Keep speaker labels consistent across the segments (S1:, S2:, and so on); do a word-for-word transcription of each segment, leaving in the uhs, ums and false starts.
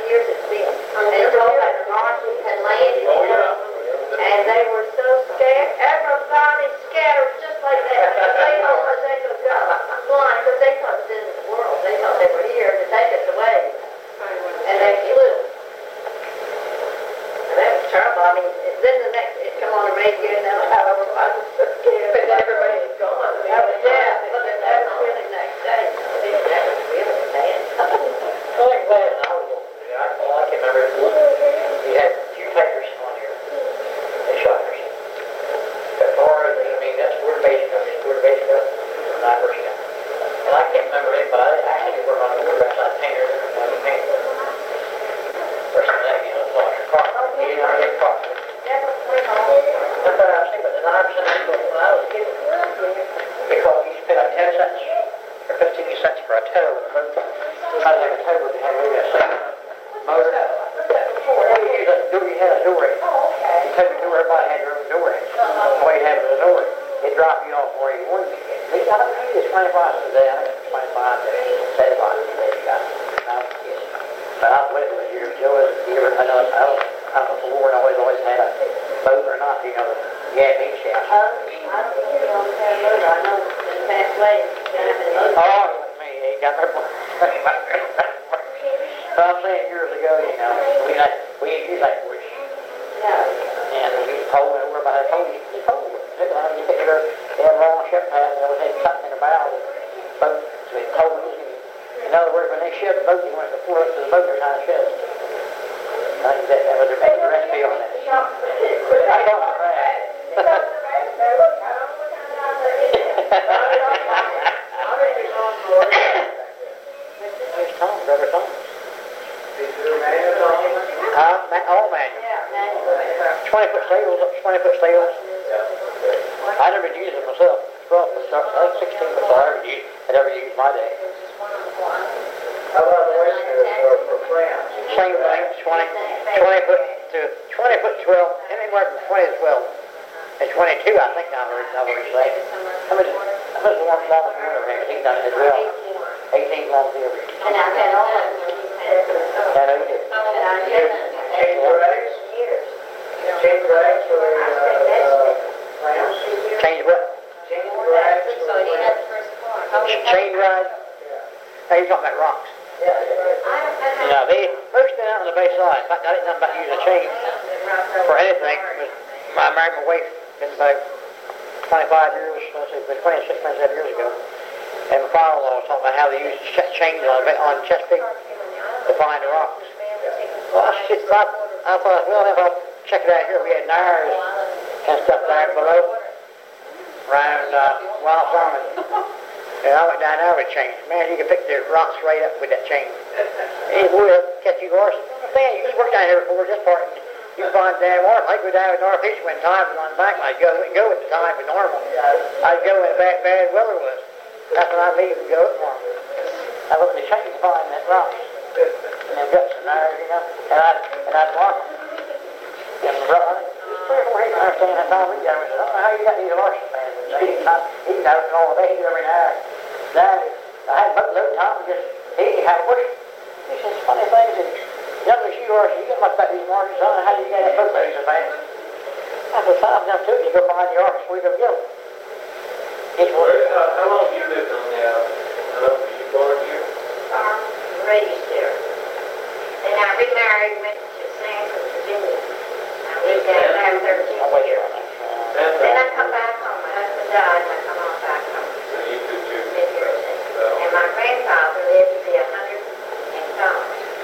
S1: years it's been. And it's all that monsters had landed in them. And they were so scared. Everybody scattered just like that. They know where they could go. Flying, because they thought it was in the world. They thought they were here to take us away. And they flew. And that was terrible. I mean, then the next, it come on the radio and now how everybody was so scared.
S2: But then everybody was gone.
S1: Oh, yeah, but then that was really the next day. That was really bad.
S3: Well, I'm glad I was on. I, well, I can remember we had two tigers on here. They shot us. But far as, I mean, that's where the base comes. Where the base comes. When I first got. And I can't remember anybody. I actually worked on the wood rest. I painted it. I was painted. First of that, you know, it's like a car. You know, it's a car. That's what I was thinking. But the nine percent of people, when I was a kid, because you used to pay like ten cents or fifteen cents for a tow. I was like a tow, but they had a really a motor. Well, you use a door, you had a door. You take the door, everybody had their own door. All you had was a door. It dropped you off where you wanted to get. I don't know, it's twenty-five cents a day. I think it's twenty-five to seventy-five cents a day you got. But I was with it years ago. You ever, I know, I was out of the Lord, I always, always had a boat or not, you know, the yeah, beach house.
S1: Oh, I think you don't have a motor. I know in the past way.
S3: Oh, me, he got my But I'm saying years ago, you know, we like, we used like wish.
S1: Yeah.
S3: And we used to pole over by the pole. You pole. Look at you pick it up. They had a long ship path, and they would have something in the bow of the boat. So they poles. In other words, when they shoved the boat, you went to pull up to the boat, they're trying to shove. I think that, that was their best recipe on that. I don't know that. Where's Tom? Brother Tom? Huh? Ma- all manual. twenty foot sails, twenty foot sails. I never used it myself. twelve foot, I think sixteen foot, I never used, I never used my day.
S2: How about the oysters for, for clams?
S3: Same thing, twenty, twenty foot to twenty foot twelve, anywhere from twenty to twelve. And twenty-two, I think I heard, I heard say. How much, how much long long as winter him? He's done it as well. eighteen long every.
S1: And I've had all of them.
S3: I know you did.
S1: And I did.
S2: Change the rags?
S1: Years.
S2: Change the rags for the uh, clams?
S3: Change what?
S2: Change the rags for
S1: So
S2: the
S1: he had
S2: clams?
S1: the first car.
S3: Chain ride?
S2: Yeah.
S3: Hey, you're talking about rocks.
S2: Yeah, yeah.
S3: You know, they, most been out on the bay side. In fact, I didn't know about using a chain for anything. It was, I married my wife in about twenty-five years, let's see, been twenty-six, twenty-seven years ago. And my father-in-law was talking about how they used ch- chains on, on Chesapeake to find the rocks. Well, I, just thought, I thought, well, if I check it out here, we had Nares and stuff down below, around uh, Wild Farming. And I went down there with chains. Man, you could pick the rocks right up with that chain. He would catch you horse. Man, you worked down here before this part. And you can find damn horse. I'd go down with Northeast when time was on the back. I'd go, go at the time with normal. I'd go when the bad, bad weather was. That's when I'd leave and go at morning. I looked at the chain to find that rock. And them guts in there, you know. And I'd, and I'd mark them. And the brother, there's three or four he didn't understand that time we got him. I said, I don't know how you got these horses, man. He knows it all day, every night. Then I had a boatload of time, just he had a bush. He says, funny thing, he said, young as you are, you get much about these markets, son, how do you get that boatload so fast? I said, son, I'm too, you go find the ark, we go get them. Each one.
S4: How, how long have you lived on there? How long were you born here?
S1: Farm, raised here. And I remarried, went to Sanford, Virginia. I lived down there thirteen
S3: I'll wait
S1: years.
S3: on that.
S1: Then I come back home. My husband died, and I come on back home.
S4: So you took your
S1: Been here since. And my grandfather lived to be a hundred and five,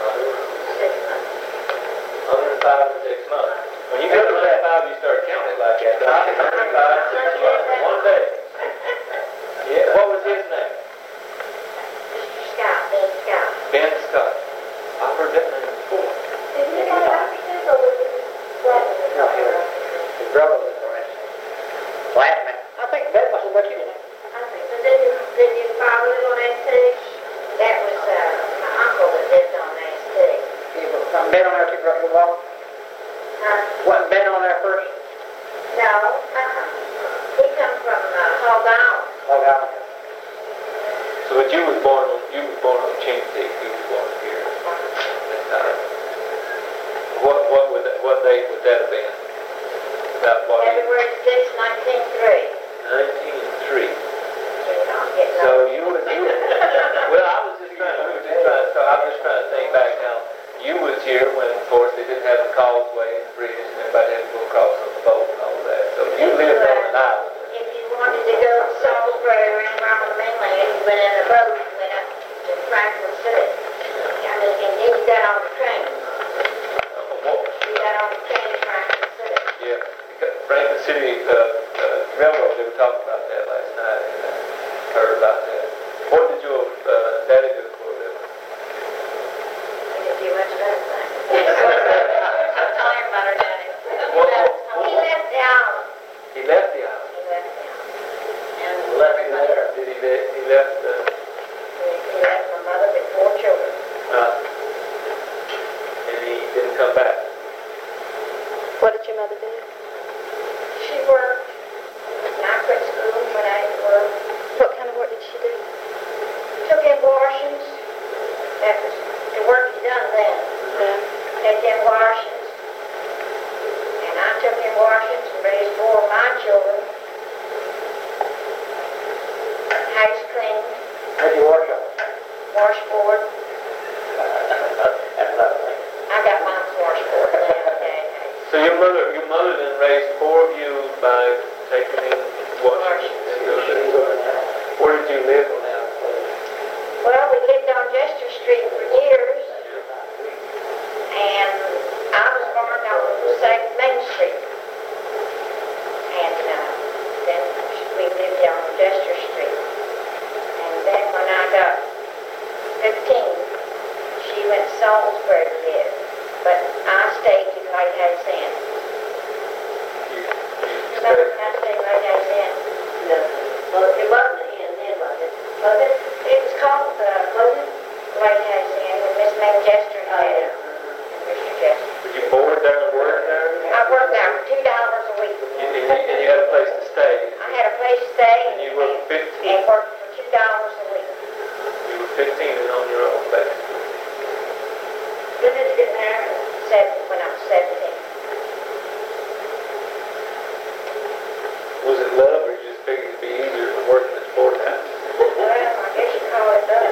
S1: six months.
S4: one hundred five and six months. When you go to that five, you start counting it like that. one hundred five, six months, one day. Yeah, what was his name?
S1: Mister Scott, Ben Scott.
S4: Ben Scott. I've heard that name before.
S1: Did you know Robertson or was it his brother?
S3: No, he was, his brother was the rest. Last man. I think Ben must have got you, didn't he?
S1: I think. But did you, did your father live on S T? That was uh, my uncle that lived on S T.
S3: He was from Ben on there too, right? Well,
S1: Huh?
S3: wasn't Ben on there first?
S1: No, uh-uh. He comes from uh, Hog Island.
S3: Oh, God.
S4: So but you was born on you was born on Chesapeake. You was born here. That's all right. date would that have been? About what year?
S1: February sixth, nineteen oh three.
S4: nineteen oh three.
S1: I'm getting
S4: So
S1: old.
S4: you was here. Well, I was just trying, we were just trying, so I was just trying to think back now. You was here when, of course, they didn't have a causeway and bridge, and everybody had to go across on the boat and all of that. So you lived on an island.
S1: If you wanted to go to Salisbury or anywhere on the mainland, you went in a boat and went up to Franklin City. I mean, and then you got on the train. You got on the train to Franklin City.
S4: Yeah, because Franklin City uh, uh, Railroad, they were talking about that last night, and I heard about that. What did your uh, daddy do for a living?
S1: I didn't do much of anything. Tell him about her daddy.
S4: What, what,
S1: He left the island.
S4: he left the island.
S1: He left the island. And
S4: Left me there. Did he, le- he left the,
S1: he left my mother with four children.
S4: uh, and he didn't come back?
S5: What did your mother do?
S1: She worked. And I quit school when I didn't work.
S5: What kind of work did she do?
S1: Took in washings. That was the work you done then.
S5: Yeah.
S1: Take in washings. And I took in washings and raised four of my children. House cleaned,
S3: How'd you wash up?
S1: washboard.
S3: That's another thing.
S1: I got my washboard now. Okay.
S4: So your mother, your mother then raised four of you by taking in washing and doing that. Where did you live now?
S1: Well, we lived on Jester Street for years. And I was born on Saint Main Street. And uh, then we lived on Jester Street. And then when I got fifteen, she went to Salisbury to live. But I stayed to Lighthouse Inn.
S4: You, you
S1: Remember
S4: stayed-
S1: when I stayed at Lighthouse Inn?
S6: No. Well, it wasn't an inn then, was it?
S1: Was it? It was called, uh, was it? Lighthouse Inn with Miss Manchester
S6: Oh,
S1: and
S6: yeah.
S1: Mister Jester.
S4: Did you board there and work there?
S1: I worked there for two dollars a week.
S4: You, and, you, and you had a place to stay.
S1: I had a place to stay
S4: And you were fifteen.
S1: and worked for two dollars a week.
S4: You were fifteen and on your own, basically.
S1: When did you get married? Seven, when I was seventeen.
S4: Was it love, or you just figured it'd be easier than working at sport house?
S1: Well, I guess you call it that.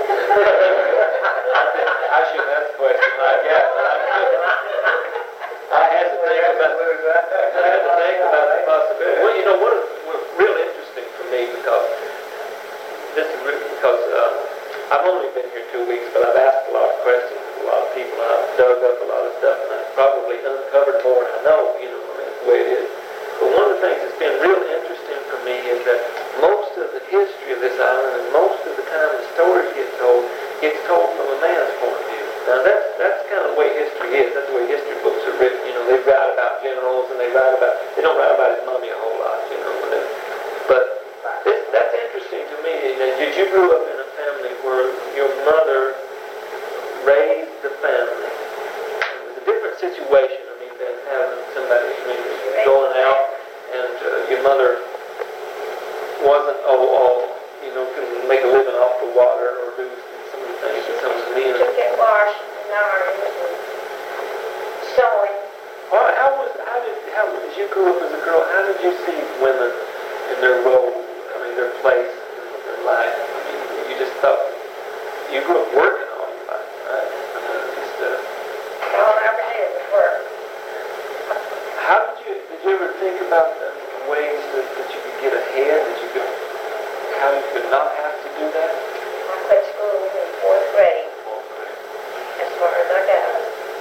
S4: I shouldn't ask the question like that, but I could. I had to think about, I had to think about the possibility. Well, you know, what is what's real interesting for me, because this is really, because uh, I've only been here two weeks, but I've asked a lot of questions of a lot of people, and I've dug up a lot of stuff, and I've probably uncovered more than I know, you know, I mean, it's the way it is. But one of the things that's been real interesting for me is that most of the history of this island, and most of the time the stories get told, gets told from a man's point of view. Now that's that's kind of the way history is. That's the way history books are written. You know, they write about generals and they write about, they don't write about his mummy a whole lot, you know. But, but this, that's interesting to me. You know, you, you grew up in a family where your mother raised the family. It was a different situation, I mean, than having somebody, I mean, going out and uh, your mother wasn't, oh, oh, you know, can make a living off the water or do some of the things that some of the men.
S1: Took in washing and irons and sewing.
S4: All right, how was, how did, how, as you grew up as a girl, how did you see women in their role, I mean, their place in their life? I mean, you just thought, you grew up working all your life, right? I mean, just, uh,
S1: All I ever did was work.
S4: how did you, did you ever think about the ways that, that you could get ahead, that you could, how you could not have to do that?
S1: I quit school in fourth grade,
S4: Okay.
S1: as far as I got.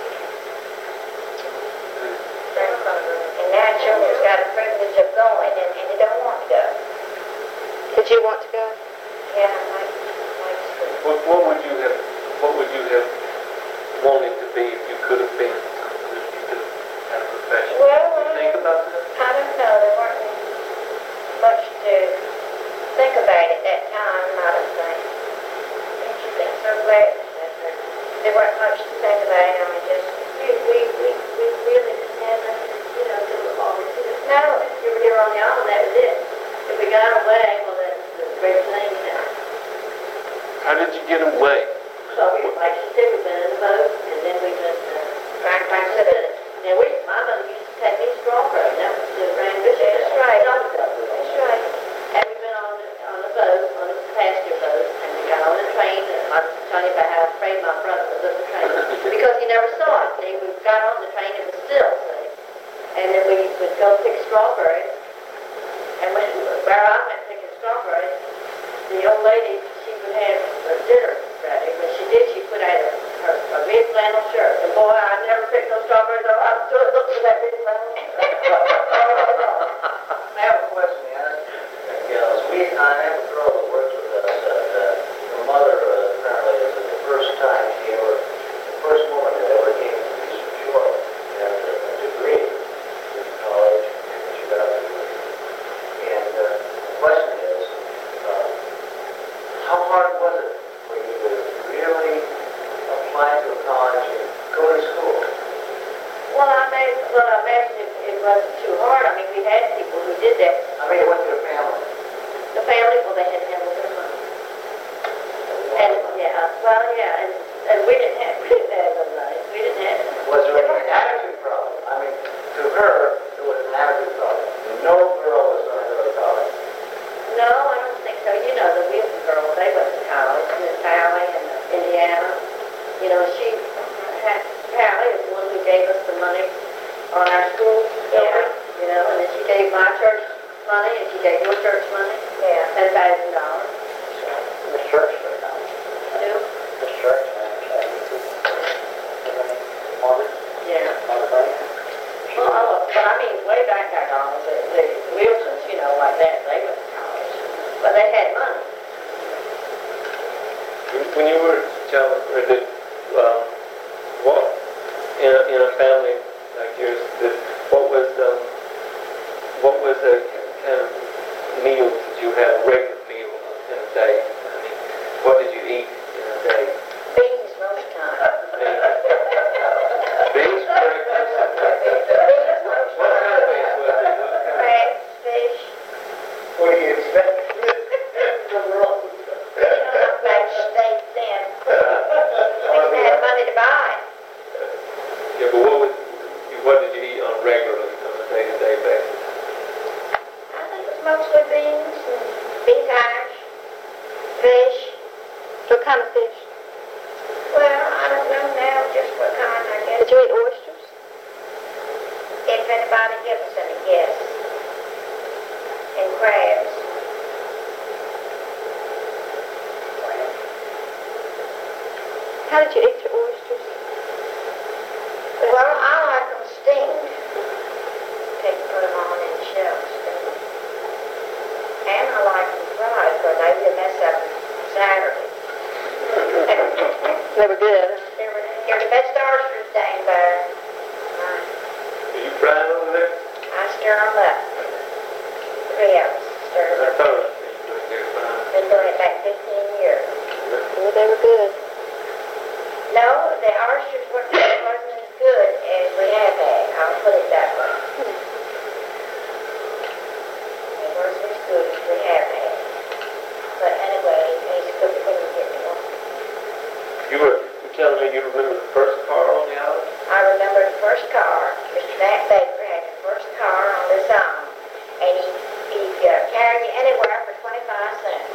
S1: And now children's got the privilege of going and, and they don't want to go.
S5: Did you want to go?
S1: Yeah, I like, like school.
S4: What, what would you have, what would you have wanted to be if you could have been something, if you could have had a profession?
S1: Well,
S4: Did you think about that?
S1: I don't know, there weren't much to think about at that time, I don't think. Don't you think so, Gladys? There weren't much to think about, I mean, just,
S6: We, we, we, we really didn't have nothing, you know, to look forward to.
S1: no,
S6: We were here on the island, that was it. If we got away, well, that's the great thing, you know.
S4: How did you get away?
S6: So we, like you said, we've been in the boat, and then we just, uh,
S1: Franklin strawberries, and when, where I went picking strawberries, the old lady, she would have a dinner ready. When she did, she put out a, her, a big flannel shirt. And boy, I never picked no strawberries. I was still looking for that big flannel shirt.
S2: I have a question, Anna. Yes, we, I have a girl that works with us. Uh, uh, her mother uh, apparently is the first time she ever, the first woman that ever came to Eastern Shore and a, a degree in college, and she got a degree. And uh, the question is, uh, how hard was it for you to really apply to a college and go to school?
S1: Well, I made, well, I imagine it, it wasn't too hard. I mean, we had people who did that.
S2: I mean, what's your family?
S1: The family, well, they had to handle their money. And, yeah, well, yeah, and, and we didn't have, we didn't have the money. We didn't have it.
S2: Was there an attitude problem? I mean, to her, it was an attitude problem. No girl was going to go to college.
S1: No, I don't think so. You know, the Wilson girls, they went to college. Miss Pally in Indiana. You know, she had, Pally is the one who gave us the money on our school building. You know, and then she gave my church money, and she gave your church money. Yeah. Ten thousand dollars.
S3: Miss Church, no.
S1: Who?
S3: Miss Church, Margaret,
S1: Yeah.
S3: Margaret Bunny.
S1: Well, oh, but I mean, way back there, Donald, the, the Wilsons, you know, like that, they went to college. But they had money.
S4: When you were a child, or did, um, what, in a, in a family like yours, did, what was, um, what was the kind of meals that you had, a regular meal in a day? I mean, what did you eat in a day?
S1: Beans most times.
S4: Beans, breakfast, and what,
S1: Beans most
S4: what kind of beans was it? What kind of,
S1: Crabs, fish,
S2: What do you expect?
S1: you know, back steak then. We didn't have money to buy it.
S4: yeah, but what was, what did you eat on a regular, on a day-to-day basis?
S1: I think it was mostly beans and bean hash, fish.
S5: What kind of fish?
S1: Well, I don't know now just what kind, I guess.
S5: Did you eat oysters?
S1: If anybody gives us any guess. And crabs.
S5: How did you eat your oysters?
S1: Well, I like them steamed. Take put them on in shells. And I like them fried, because they did mess up Saturday.
S5: They were good.
S1: They were, they're the best oysters down there. Right.
S4: Are you frying over there?
S1: I stir them up. Three of us stir
S4: I
S1: them up.
S4: thought I seen you doing your frying.
S1: Been doing it back fifteen years.
S5: Yeah, they were good.
S1: No, the oysters weren't, wasn't as good as we have had. I'll put it that way. It wasn't as good as we have had. But anyway, he's cooked it when you get me one.
S4: You were, you were telling me you remember the first car on the island?
S1: I remember the first car. Mister Matt Baker had the first car on this island. And he, he uh, carried you anywhere for twenty-five cents.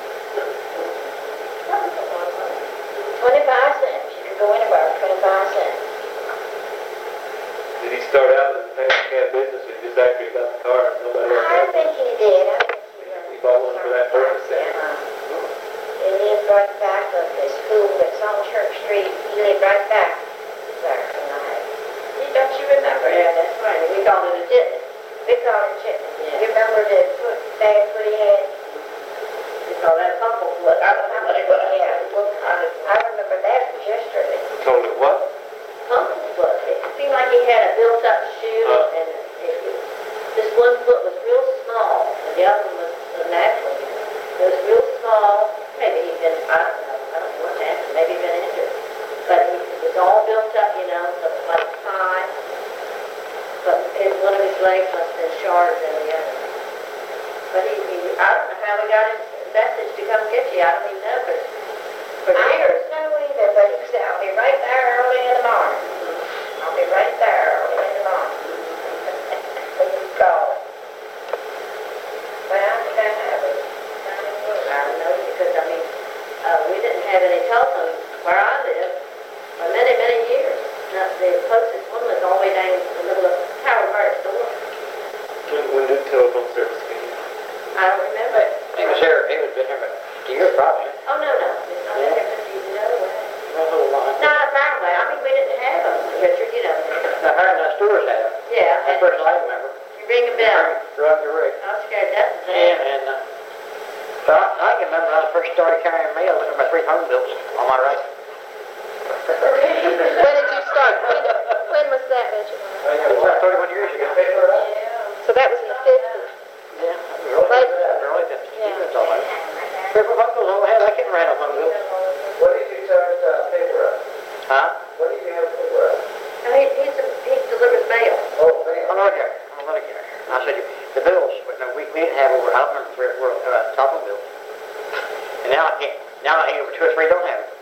S1: twenty-five cents. You could go anywhere for twenty-five cents.
S4: Did he start out as a taxi cab business or just after he got the car and nobody else
S1: I
S4: had it?
S1: think he did. I think he was.
S4: He bought one for that purpose then?
S1: Yeah. He lived right back of the school that's on Church Street. He lived right back there. You don't you remember? Yeah, that's right. We called it a jitney. We called it jitney. Yeah. You remember the foot, bad foot he had? We called that pumple foot. I don't know what it was. Yeah. I remember that was yesterday.
S4: Told it what?
S1: Pumple foot. It seemed like he had a built-up shoe,
S4: Uh.
S1: and it, it, this one foot was real small, and the other one was a natural. It was real small. Maybe he'd been, I don't know, I don't know what happened. Maybe he'd been injured. But he, it was all built up, you know, so it was like pie. But his, one of his legs must have been shorter than the other. But he, he, I don't know how he got his message to come get you. I don't even know, but for
S6: I
S1: years.
S6: don't know either, but he said, I'll be right there early in the morning. I'll be right there early in the morning. When you call.
S1: Well, I think I have it. I don't know, because, I mean, uh, we didn't have any telephone where I lived for many, many years. Now, the closest one was all the way down in the middle of Tower Murray store.
S4: We'll do telephone service again.
S6: I don't remember.
S3: He was here, he was been here about two years probably.
S6: Oh, no, no, it's not
S3: Yeah.
S6: that different, you know, way.
S3: Not a whole lot.
S6: Not a my way, I mean, we didn't have them, Richard, you know.
S3: Now, her and the stores have.
S6: Yeah,
S3: That's
S6: and
S3: the first I remember.
S6: you ring a bell.
S3: Drug the rig.
S6: I was scared that was
S3: Yeah,
S6: it.
S3: and, uh, so I, I can remember when I first started carrying mail, looking at my three phone bills on my right.
S5: When did you start? When, when was that, Reginald?
S3: It was about thirty-one years ago.
S5: So that was in the fifties.
S3: Yeah, early,
S5: Late.
S3: early fifties.
S6: Yeah.
S3: That's all right. Three phone bills all I had, I can't write on phone bills.
S2: What did you charge uh, paper up?
S3: Huh?
S2: What did you have paper up?
S6: No, he, he's, a, he delivers mail.
S2: Oh, man.
S3: I'm not here. I'm not here. I said, the bills, but no, we, we didn't have over, I don't remember three or four, uh, telephone bills. And now I can't, now I think over two or three don't have it.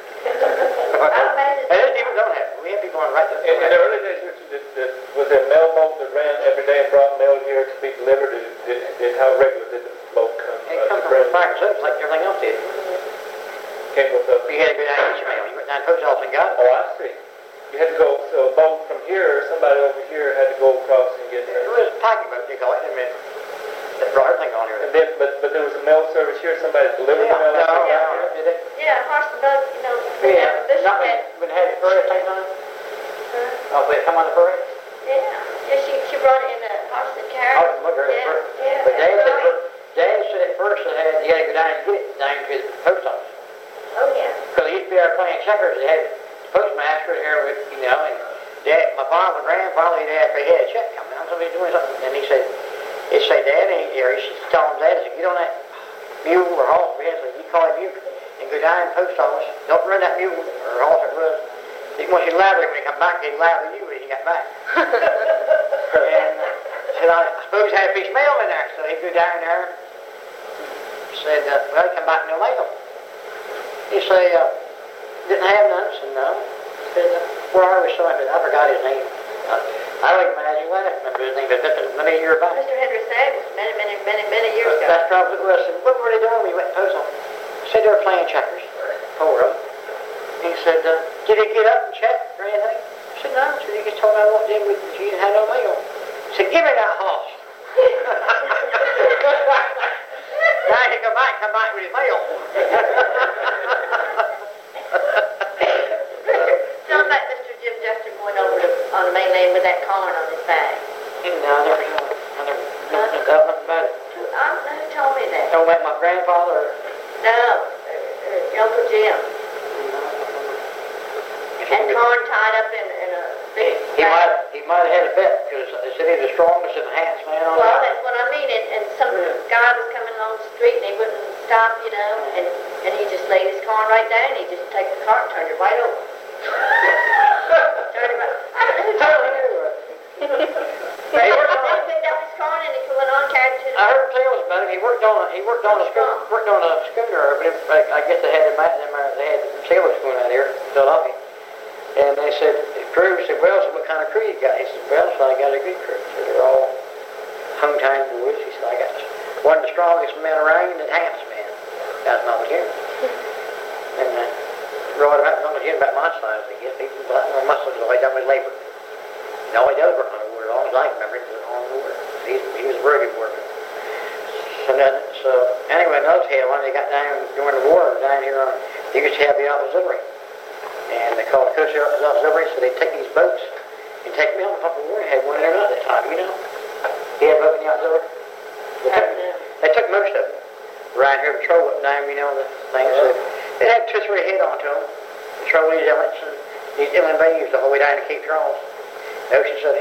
S6: I imagine.
S3: And there's people don't have it. We have people on right
S4: In, in the early days, Richard, did, did, was there a mail boat that ran every day and brought mail here to be delivered? Did, did, did how regular did the boat come?
S3: It
S4: uh,
S3: comes
S4: to
S3: from
S4: bring-
S3: the fire service like everything else did.
S4: Came with a...
S3: You had to go down and get your mail. You went down to the post office and got it.
S4: Oh, I see. You had to go, so a boat from here, somebody over here had to go across and get
S3: It
S4: it.
S3: was a packing boat, they call it. I mean, they brought everything on here.
S4: And then, but, but there was a mail service here, somebody delivered
S3: Yeah,
S4: the mail
S3: no,
S4: out
S3: no,
S4: here?
S3: no, did it?
S6: Yeah, horse and bug, you know, we
S3: Yeah,
S6: have this
S3: not
S6: and
S3: when,
S6: that.
S3: when had it first time on it?
S6: Huh?
S3: Oh, they come on the ferry?
S6: Yeah, yeah, she, she brought it in a horse and carriage.
S3: I was looking at it
S6: Yeah,
S3: first.
S6: yeah,
S3: But Dad
S6: that's
S3: said,
S6: right.
S3: Dad said at first that had, you had to go down and get it down to the post office.
S6: Oh, yeah.
S3: Because he used to be out playing checkers, they had the postmaster here with, you know, and Dad, my father, grandfather, he'd ask if he had a check coming. I'm somebody doing something. And he said, he'd say, Dad, and he, or he should tell him, Dad, if you don't that mule or horse, we had, so you call him mule and go down to the post office. Don't run that mule or horse or whatever. He wants you to lather him when he come back, he'd lather you when he got back. And uh, said, I suppose he had a piece of mail in there. So he'd go down there, said, uh, well, he come back no mail. He say, uh, didn't have none. Said, no. Said, uh, where are we? So I said, I forgot his name. Uh, I don't imagine what I remember his name, but that's many years back.
S6: Mister Henry Savage, many, many, many, many years ago.
S3: That's probably what I said. What were they doing when you went to post office? Said they were playing checkers. Four of them. He said, uh, did he get up and check or anything? I said, no. So he just told me I walked in with you and had no mail. He said, give me that horse. Now he come back, come back with his mail.
S6: Tell about Mister Jim Jester going over to, on the main lane with that collar on his back.
S3: No, I never know. I never, never know nothing about it.
S6: Who, I don't know who told me that.
S3: Don't let my grandfather.
S6: No, uh, uh, Uncle Jim. And corn tied up in, in a
S3: He,
S6: big
S3: he
S6: bag.
S3: might he might have had a bet because they said he was the strongest in the hats man on
S6: Well,
S3: the
S6: that's what I mean, and, and some guy was coming along the street and he wouldn't stop, you know, and, and he just laid his corn right down and he just take the cart and turned it right over. Turned it right. I don't know who told me. But
S3: He
S6: he
S3: worked on-
S6: picked up his corn and he went on carried it to the...
S3: I heard tales about him. He worked on a, he worked on a schooner, worked on a schooner. But it, I, I guess they had him out, them, uh, they had some sailors going out here, in Philadelphia. And they said, the crew said, well, so what kind of crew you got? He said, well, so I got a good crew. So they're all hung-time boys. He said, I got one of the strongest men around and half man. That's not the him. And uh, rode about, not him about my size, I guess. People got more muscles all the way down with labor. And all he does work on the water, as long as I can remember, he was on the water. He, he was a very good worker. So, then, so anyway, another tale, when they got down during the war, down here on, they used to have the auxiliary. And they called it Coast Auxiliary, so they'd take these boats and take me on the pump of water. They had one there at that time, you know. He had a boat in the auxiliary. They took, they took most of them. Right here, patrol up and down, you know, the things. So they had two or three head onto them. Patrol these inlets and these inland bays the whole way down to Cape Charles, Ocean City.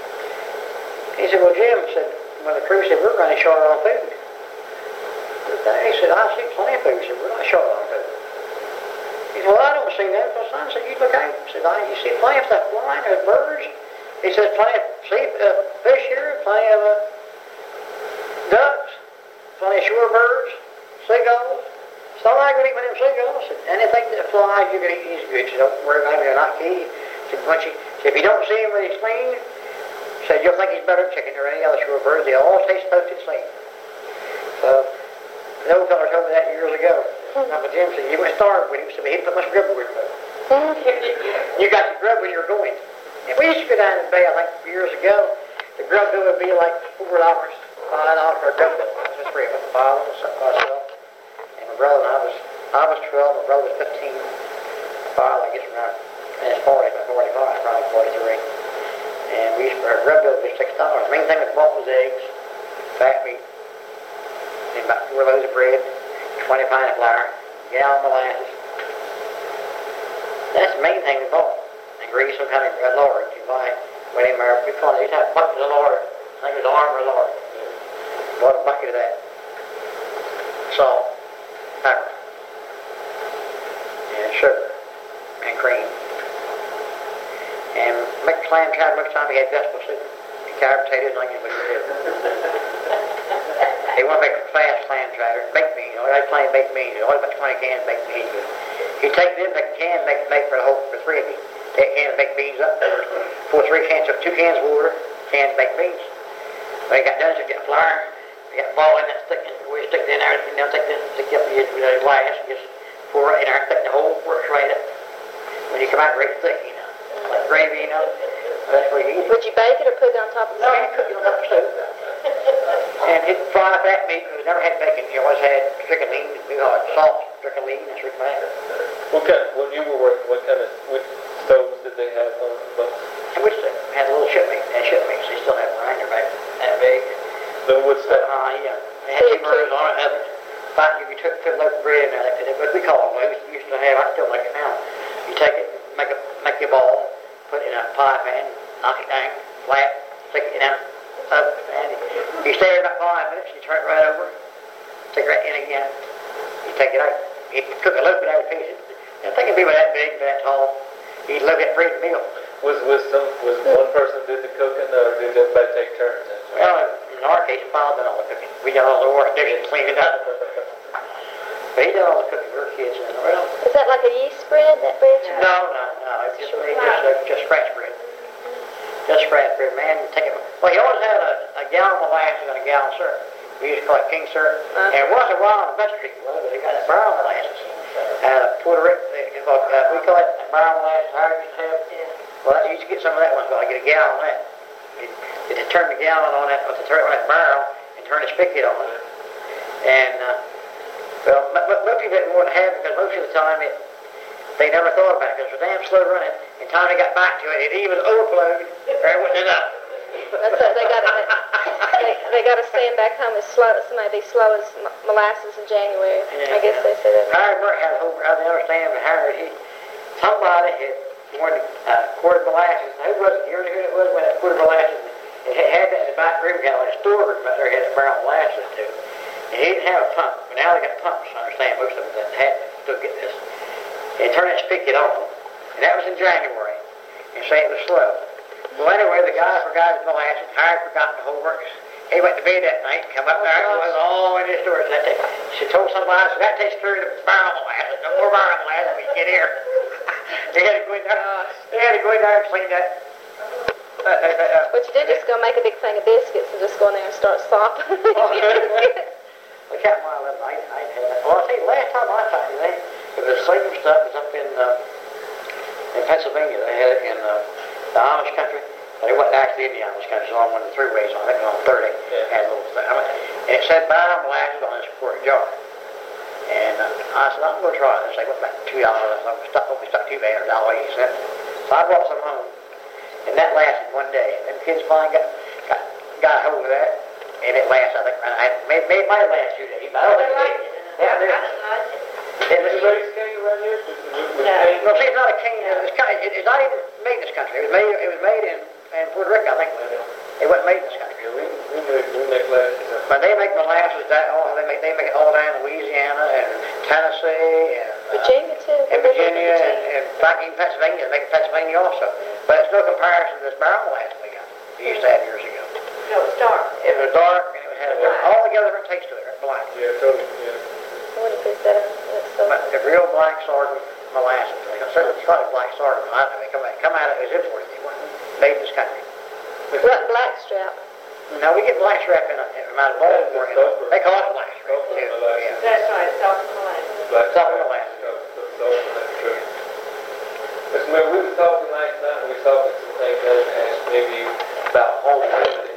S3: He said, well, Jim said, when the crew said, we're running short on food. He said, I see plenty of food. He said, we're not short on food. He said, well, I don't see that. My son said, you look out. He said, I, you see plenty of stuff flying, there's birds. He said, plenty of sea, uh, fish here, plenty of uh, ducks, plenty of shore birds, seagulls. So I could eat with them seagulls. Said, anything that flies, you can eat is good. So don't worry about it. They're not key. Said, once you, said, if you don't see him when he's clean, said, you'll think he's better than chicken or any other shore birds. They all taste toasted clean. So the old fella told me that years ago. Now, but Jim said, you went starved with him, so he didn't put much grub with him. You got the grub when you were going. And we used to go down to the bay, I think, years ago, the grub bill would be like four dollars, five dollars for a grub bill. That's just three of us, five of us, myself, and my brother and I was, I was twelve, my brother was fifteen, father, I guess, around, and it's forty, but forty-five, probably forty-three. And we used, our grub bill would be six dollars. The main thing we bought was eggs, fat meat, and about four loaves of bread, twenty pints of flour, a gallon of molasses. That's the main thing we bought. And grease, some kind of uh, lard you buy. When in America, we call it, they used to have buckets of lard. I think it was arm or lard. Bought a bucket of that. Salt, pepper, and sugar, and cream. And make clam chowder most time we had vegetable soup. And carrot, potatoes, and onions, which we did. They want to make fast clam chowder, baked beans. You know, they plain baked beans. There's always about twenty cans of baked beans. You take them, make a can, make make for the whole for three of you. Take a can of baked beans up, pour three cans, took two cans of water, cans of baked beans. When you got done, you get flour, you got a ball in that stick, and you stick it in there, and then take this, stick it up the glass, and just pour it in there, stick the whole works right up. When you come out, very thick, you know, like gravy, you know. That's what you eat.
S5: Would you bake it or put it on top of the
S3: No,
S5: stove?
S3: you cook it on top of the stove. And it fry fat meat. We never had bacon. You always had strickling. We call it salt strickling. That's what fat.
S4: What kind, when you were working, what kind of, what stoves did they have on the bus?
S3: And which they had a little shipmate. They had shipmates. They still have mine. They're back that big.
S4: The wood stove?
S3: Uh, yeah. They had two burners on it. Others. Fact, if you took a loaf of bread in there, they, what we call it, we used to have, I still make it now. You take it, make a make your ball, put it in a pie pan, knock it down, flat, stick it in up, and you stay there about five minutes, you turn it right over, stick it right in again, you take it out. You cook a loaf of that piece. I think it'd be about that big, about that tall. You look at bread meal.
S4: Was was some was one person did the cooking, or did everybody take turns?
S3: Well, in our case, Bob did all the cooking. We did all the work, dishes, cleaned it up. But he did all the cooking. We were kids in the well.
S5: Is that like a yeast spread, that bread? you
S3: No, no, no. It's just made just, uh, just scratch bread. Just scratch bread, man. Take it. Well, he always had a, a gallon of molasses and a gallon of syrup. We used to call it king syrup.
S5: Uh-huh.
S3: And once in a while on the best street, well, they got that brown molasses. Uh, Puerto Rico, they, uh, we call it brown molasses. How used to have? Well, you used to get some of that one. So I get a gallon of that. You had to turn the gallon on that, to turn it on that barrel, and turn the spigot on it. And uh, well, m- most people didn't want to have it because most of the time it, they never thought about it because it was damn slow running. And time they got back to it, it either was overflowed or it wasn't enough.
S5: That's what they got to they, they got to send back home as slow as somebody be slow as m- molasses in January.
S3: Yeah,
S5: I guess
S3: yeah.
S5: they say that.
S3: Harry Burke had a whole, I didn't understand, but Harry, he, somebody had wanted a uh, quart of molasses. Who was it? You know who it was when that quart of molasses? It had that in the back room, kind of like a store room back there, had a barrel of molasses too. And he didn't have a pump, but now they got pumps. I understand most of them that had still get this. And turn that spigot on, and that was in January. And say it was slow. Well, anyway, the guy forgot his molasses. Harry forgot the whole works. He went to bed that night, come up there, and was all in his stores. That day. She told somebody, so that takes care of the barrel of molasses. No more barrel of molasses when you get here. They had to go in there. They had to go in there and clean that. Uh, uh, uh,
S5: What you do, just go make a big thing of biscuits and just go in there and start sopping.
S3: I can't mind that. I, I had that. Well, I'll tell you, last time I talked to them, it was the same stuff was up in uh, in Pennsylvania. They had it in uh, the Amish country. But it wasn't actually in the Amish country. It was on one of the throughways on it. It was on thirty. It had a little stuff. I mean, and it said buy molasses on this quart jar. And uh, I said, I'm going to try it. They said, what's about two dollars? I stuck, we stuck two dollars, a dollar eighty cents. So I brought some home. And that lasted one day. Them kids finally got, got, got a hold of that. And it lasted, I think, I made, made my last two days. But I don't think it did. Yeah, it did. It was,
S4: Anybody's cane right here? With, with, with
S3: no,
S4: cane?
S3: well, see, it's not a cane. It's, kind of, it, it's not even made in this country. It was made, it was made in, in Puerto Rico, I think. It wasn't made in this country.
S4: Yeah, we, we make, we make glasses. Huh?
S3: But they make molasses, that, all, they, make, they make it all down in Louisiana and Tennessee and uh,
S5: Virginia, too.
S3: and Virginia and, and back in Pennsylvania. They make Pennsylvania also. But it's no comparison to this barrel molasses we got. We used to have years ago.
S1: No, it's dark.
S3: It was dark and it had a altogether different taste to it. It was black.
S4: Yeah, totally, yeah.
S5: I wonder if it's that. That's so.
S3: But the real black sorghum molasses. They said it's called black sorghum. I don't know. They come out, come out of it as imported. They weren't made in this country.
S5: What, blackstrap?
S3: No, we get black strap in a, in a amount of Baltimore. You know. They call it black strap too. Yeah.
S1: That's right, South Carolina.
S4: Black
S3: South Carolina.
S4: Mister Mayor, we were talking last night, and we were talking some things that asked maybe about home remedies.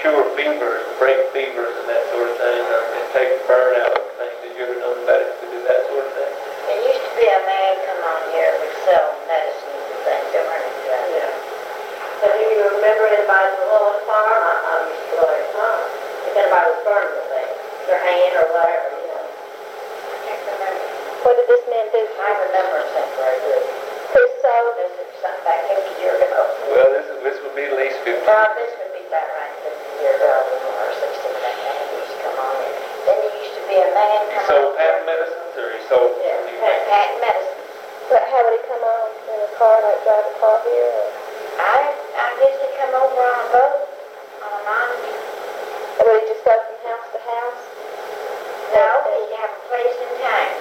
S4: cure fevers, break fevers and that sort of thing, or and take the burn out of things. Did you ever know anybody who could do that sort of thing?
S6: There used to be a man come on here who sell medicines and things that weren't any good.
S1: Yeah. But do you remember anybody's little farm? I, I used to go there all the time. If anybody was burning the thing, their hand or whatever, you know.
S6: I can't remember.
S5: What did this man do?
S6: I remember something very good.
S5: Who sold?
S6: This is something back fifty years ago.
S4: Well, this is this would be at least fifty.
S6: Well, this would be about right fifty years ago or sixty. That man used to come on in. Then there used to be a man
S4: He
S6: come
S4: sold
S6: on
S4: patent
S6: here.
S4: medicines, or he sold?
S6: Yeah,
S4: he-
S6: pat- patent medicines.
S5: But how would he come on in a car, like drive a car here? Or,
S6: I I guess they come over on a boat, on a line.
S5: or would he just go from house to house?
S6: No, he'd have a place in town.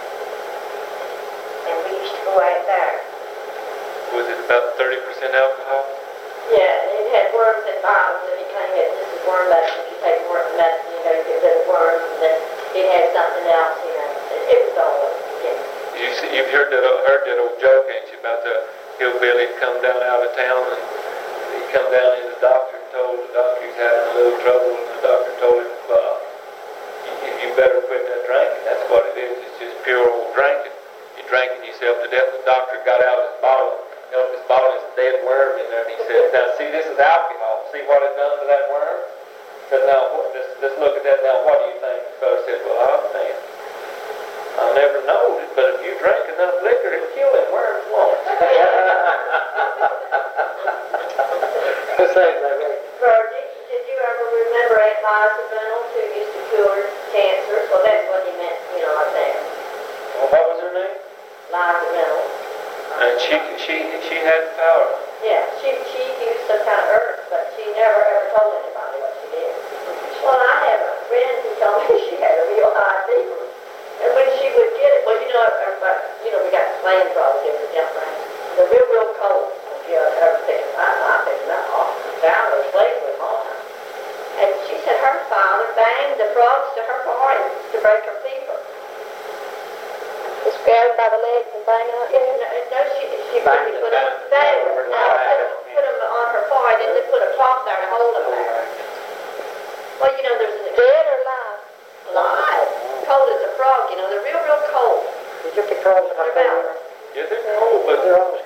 S6: And we used to go out there.
S4: Was it about thirty percent alcohol?
S1: Yeah, and it had worms and bottles, and he kind of had, this is worm medicine, if you take worm medicine, you gotta get rid of worms, and then it had something else, you know. It, it was all, yeah.
S4: You see, you've heard that old- heard that old joke, ain't you, about the hillbilly that come down out of town and he come down to the doctor and told the doctor he's having a little trouble, and the doctor told him, uh, you, you better quit that drinking. That's what it is. It's just pure old drinking. You're drinking yourself to death. The doctor got out his bottle, held his bottle, there's a dead worm in there, and he said, now see, this is alcohol. See what it done to that worm? He said, now, what, let's, let's look at that now. What do you think? The fellow said, well, I'll think. I never knowed it, but if you drink enough liquor, it'll kill them worms, won't it?
S3: Same like that.
S1: Virgie, did you ever remember Aunt Liza Reynolds, who used to cure cancer? Well, that's what he meant, you know, like that.
S4: Well, what was her name?
S1: Liza Reynolds.
S4: And she she she had power.
S1: Yeah, she, she used some kind of herb, but she never ever told anybody what she did. Well, I have a friend who told me she had a real high fever. And when she would get it, well, you know, everybody, you know, we got plans all here to jump around. They're real, real cold. If you ever pick them, I, I pick them up off the down or sleep with them all the time. And she said her father banged the frogs to her party to break her fever.
S5: Just grab him by the legs and bang out
S1: Yeah,
S5: there?
S1: no, no, she, she
S3: Bang
S1: really
S3: the
S1: put them,
S3: bang.
S1: bang,
S3: Bang.
S1: no, put, put them on her forehead, and they put a cloth there to hold them there. Well, you know, there's an
S5: Dead or alive?
S1: live, cold as a frog, you know, they're real, real cold.
S3: You took the cross and I
S1: They're about,
S4: Yeah, they're cold, but
S3: they're almost